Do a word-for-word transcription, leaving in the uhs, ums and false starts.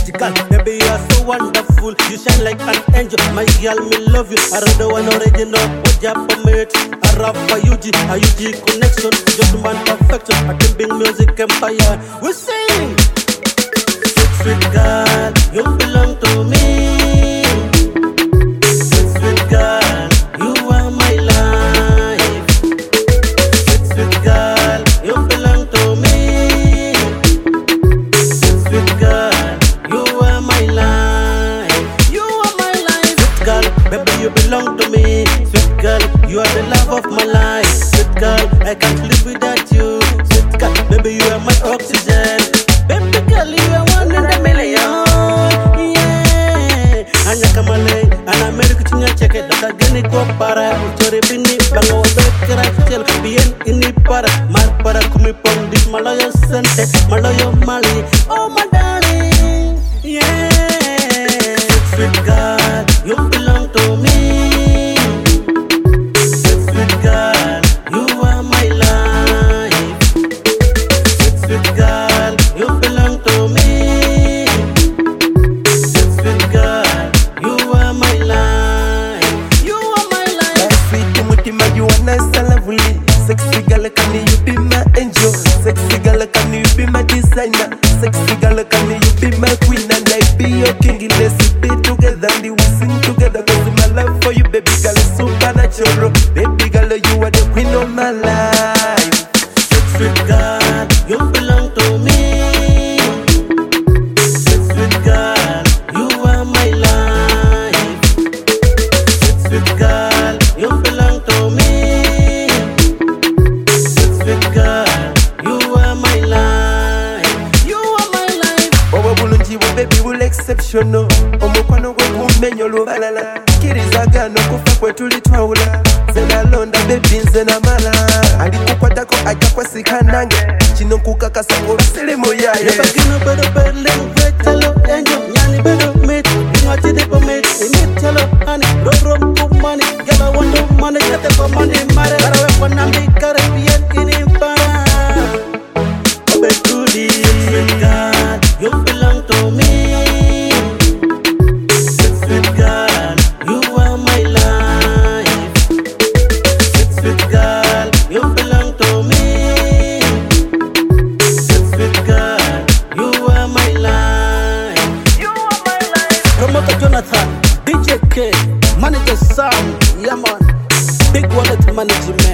sweet girl, baby you are so wonderful. You shine like an angel, my girl, me love you. I read the one original, what you permit. I rap for U G, a U G connection, just man perfection. I can bring music empire. We sing, sweet sweet girl, you belong to me. Sweet sweet girl, you are my life. Sweet sweet girl, you belong to me. Sweet sweet girl, you are my life. You are my life. Sweet girl, baby you belong to me. Sweet girl, you are the love of my life. Sweet girl, I can't live without you. Sweet girl, baby you are my oxygen. Baby girl, you are one in a million. Yeah, Anya Kamale, and America Chinya check it. Daka Geni ko para, Uchori bini, Bango Bekra Chel, Bien ini para, Mar para kumipong, this Malayo Sente, Malayo Mali. Oh my darling, yeah. Sweet girl, you belong to me. Sweet sweet girl, you are my life. Sweet sweet girl, you belong to me. Sweet sweet girl, you are my life. You are my life. Sweet Mutima, you are nice and lovely. Sexy girl, can you be my angel? Sexy girl, can you be my designer? Sexy girl, can you be my queen? And I be your king. Let's be together and we sing together. Cause my love for you, baby girl, is supernatural. Baby girl, you are the queen of my life. Sweet sweet girl, you belong to me. Sweet sweet girl, you are my life. Sweet sweet girl, you belong to me. Sweet sweet girl, you are my life. You are my life. Owa bulungi we baby will exceptional. Omukwano gwe gumenyo lubalala. Kirizaga n'okufa kwe tuli twawula. Nze nalonda baby nze namala. Alikukwatako ajja kwesika nange. Kino nkukakasa ng'obasire mu yaaye. Never gonna better better wait hello angel. Nyani better meet. Ingati de permit. Ini hello honey. Rom rom to money. Girl I want to money. Get the money mare. Karawe kwa nambi Caribbean ini para. Betuli. Sweet girl, you belong to me. Sweet sweet girl, you are my life. Sweet sweet girl, you belong to me. Sweet sweet girl, you are my life. You are my life. Promoter Jonathan, D J K, Manager Sam, yeah man. Big Wallet Management.